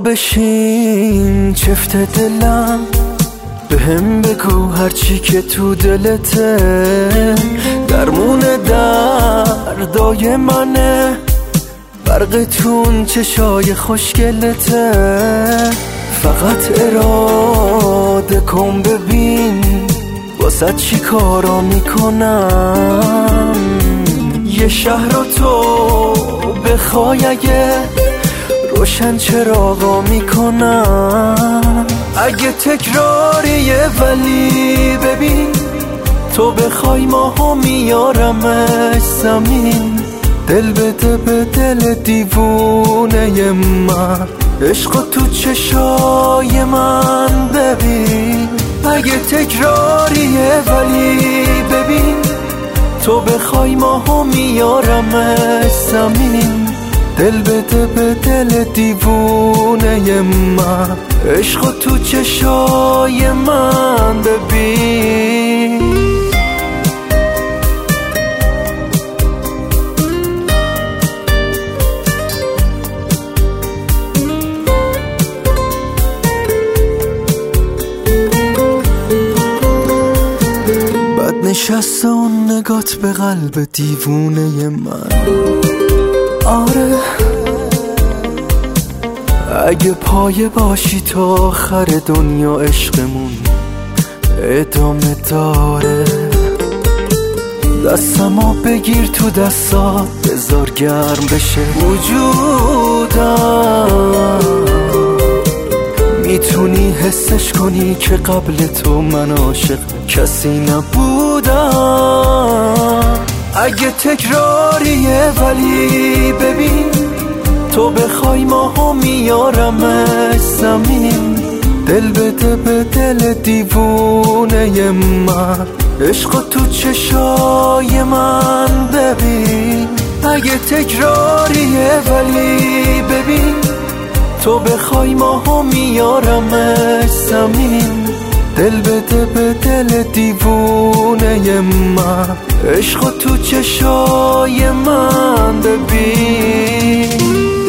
بشین چفت دلم، به هم بگو هرچی که تو دلته، درمون دردای منه، برقتون چشای خوشگلته. فقط اراده کن ببین واسه چی کارا میکنم. یه شهر رو تو بخوای اگه روشن چراغا میکنم. اگه تکراریه ولی ببین تو بخوای ماهو میارمش زمین. دل بده به دل دیوونه من، عشق تو چشای من ببین. اگه تکراریه ولی ببین تو بخوای ماهو میارمش زمین. دل بده به دل دیوونه من، عشق تو چشای من ببین. بد نشسته اون نگات به قلب دیوونه من. آره اگه پایه باشی تا آخر دنیا عشقمون ادامه داره. دستمو بگیر تو دستات بذار گرم بشه وجودم. میتونی حسش کنی که قبل تو من عاشق کسی نبودم. اگه تکراریه ولی ببین تو بخوای ماهو میارمش زمین. دل بده به دل دیوونه من، عشق تو چشای من ببین. اگه تکراریه ولی ببین تو بخوای ماهو میارمش زمین. دل بده به دل دیوونه من، عشق تو چشای من ببین.